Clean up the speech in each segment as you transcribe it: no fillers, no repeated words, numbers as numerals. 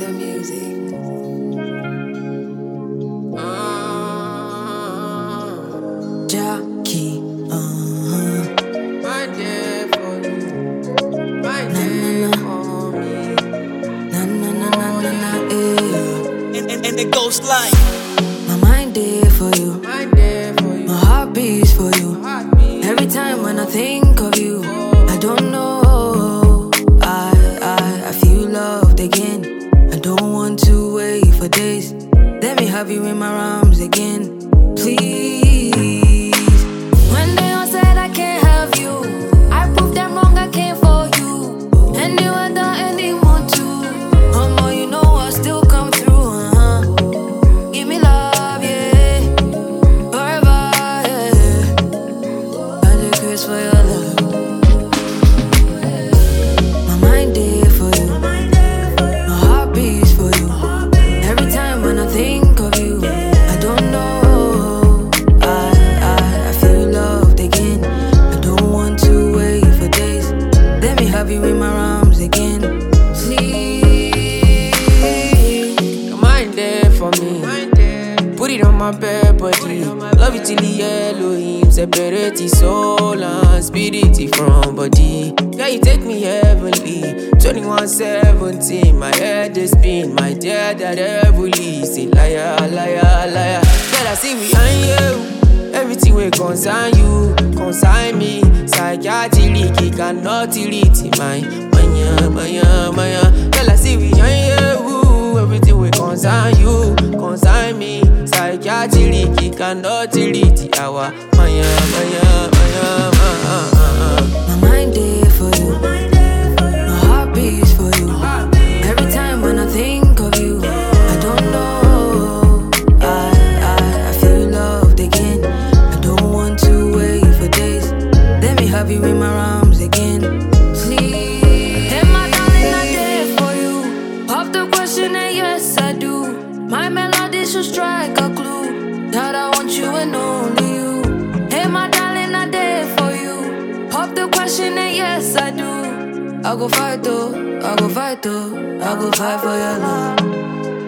Selector music. Jackie, My day for you, my day for me. And it goes like My mind there for you, My day for you, my heart beats for you. heartbeat. Every time when I think of you, I don't know. I feel loved again. I don't want to wait for days. Let me have you in my arms again, please. When they all said I can't have you, I proved them wrong. I came for you, and you were the anyone too. You know I still come through. Give me love, yeah, forever, yeah. I take grace for your love. My mind there for you, my heart beats for you. Every time when I think of you, I don't know. I feel loved again. I don't want to wait for days. Let me have you in my arms again, please. Your mind there for me. Put it on my bed body. Love it till the yellow him. Separate the soul and spirit from body. Yeah, you take me heavenly. 21:17, my head is spin. My dear, that heavily. Say liar, liar, liar. Girl, I see we on you. Everything will concern you, concern me. Psychiatric, cannot delete mine. Maya. Girl, I see we on you. Everything will concern you, concern me. Psychiatric, cannot delete our Maya. My mind there for you, my heart beats for you. Every time when I think of you, I don't know. I feel loved again. I don't want to wait for days. Let me have you in my arms again, please. Hey, my darling, I'm there for you. Pop the question and yes, I do. My melody should strike a clue that I want you and only you. Hey, my darling, I'm there for you. Pop the question and yes, I do. I go fight though, I go fight though, I go fight for your love.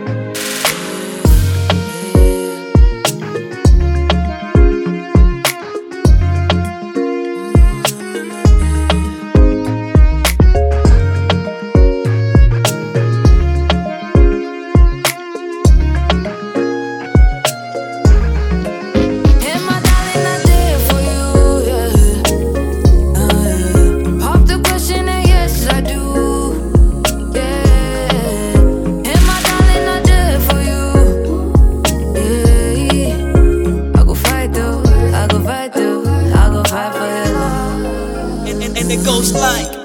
Hey, my darling, I'm there for you, yeah. Pop the question and yes, I do, yeah. Hey, my darling, I'm there for you, yeah. I go fight though, I go fight though, I go fight for your love. and it goes like